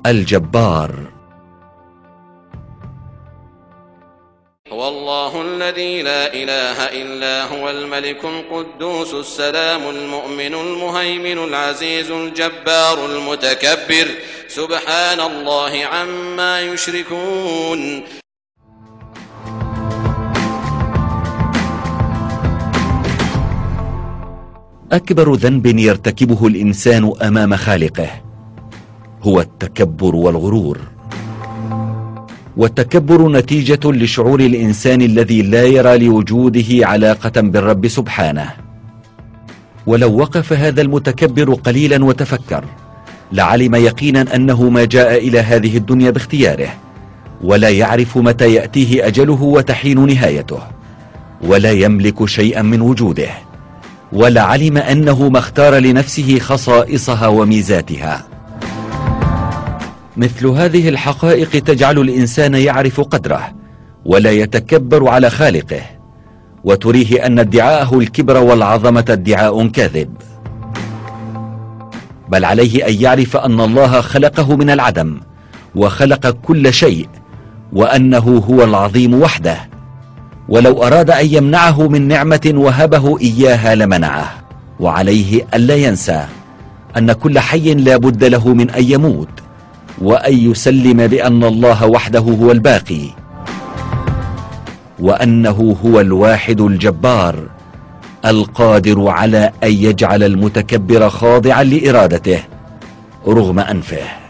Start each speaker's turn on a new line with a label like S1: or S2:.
S1: الجبار.
S2: هو الله الذي لا إله إلا هو الملك القدوس السلام المؤمن المهيمن العزيز الجبار المتكبر سبحان الله عما يشركون.
S1: أكبر ذنب يرتكبه الإنسان أمام خالقه هو التكبر والغرور. والتكبر نتيجة لشعور الإنسان الذي لا يرى لوجوده علاقة بالرب سبحانه. ولو وقف هذا المتكبر قليلا وتفكر لعلم يقينا أنه ما جاء إلى هذه الدنيا باختياره، ولا يعرف متى يأتيه أجله وتحين نهايته، ولا يملك شيئا من وجوده، ولعلم أنه ما اختار لنفسه خصائصها وميزاتها. مثل هذه الحقائق تجعل الإنسان يعرف قدره ولا يتكبر على خالقه، وتريه أن ادعاءه الكبر والعظمة ادعاء كاذب، بل عليه أن يعرف أن الله خلقه من العدم وخلق كل شيء، وأنه هو العظيم وحده، ولو أراد أن يمنعه من نعمة وهبه إياها لمنعه. وعليه ألا ينسى أن كل حي لا بد له من أن يموت، وأن يسلم بأن الله وحده هو الباقي، وأنه هو الواحد الجبار القادر على أن يجعل المتكبر خاضعا لإرادته رغم أنفه.